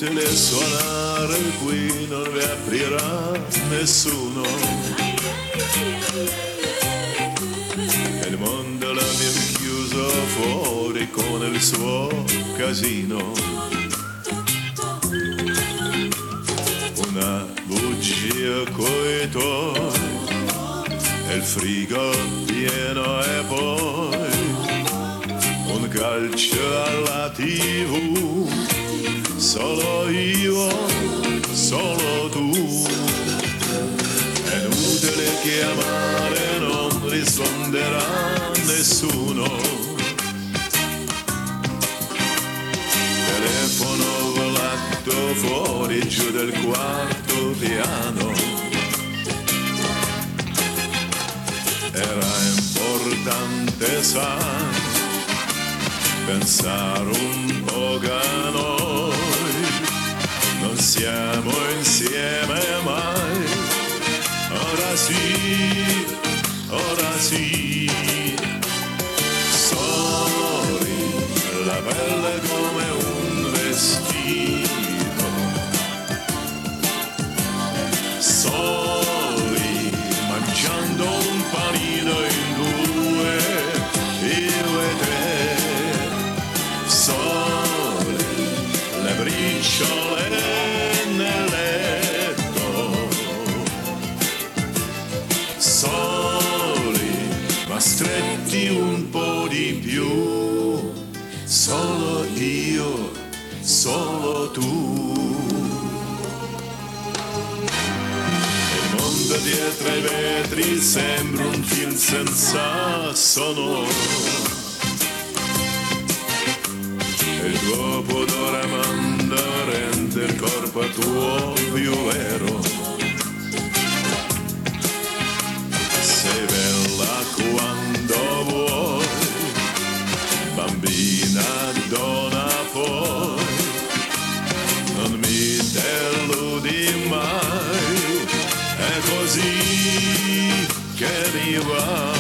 inutile suonare qui, non vi aprirà nessuno. E il mondo l'abbiamo chiuso fuori con il suo casino. Una bugia coi tuoi e il frigo pieno e poi un calcio alla TV, solo io, solo tu. È inutile chiamare, non risponderà nessuno. Telefono volato fuori giù del quarto piano. Era importante, sai, pensare un po' a noi. Non siamo insieme mai. Ora sì, ora sì. Soli, la pelle come un vestito. Soli, mangiando un panino in due, io e te. Soli, le briciole nel letto. Soli, ma stretti un po' di più. Solo io, solo tu. Il mondo dietro ai vetri sembra un film senza sonoro. Il tuo pudore manda rende il corpo tuo più vero. Sei bella quando vuoi, bambina donna poi, non mi deludi mai, è così che mi va.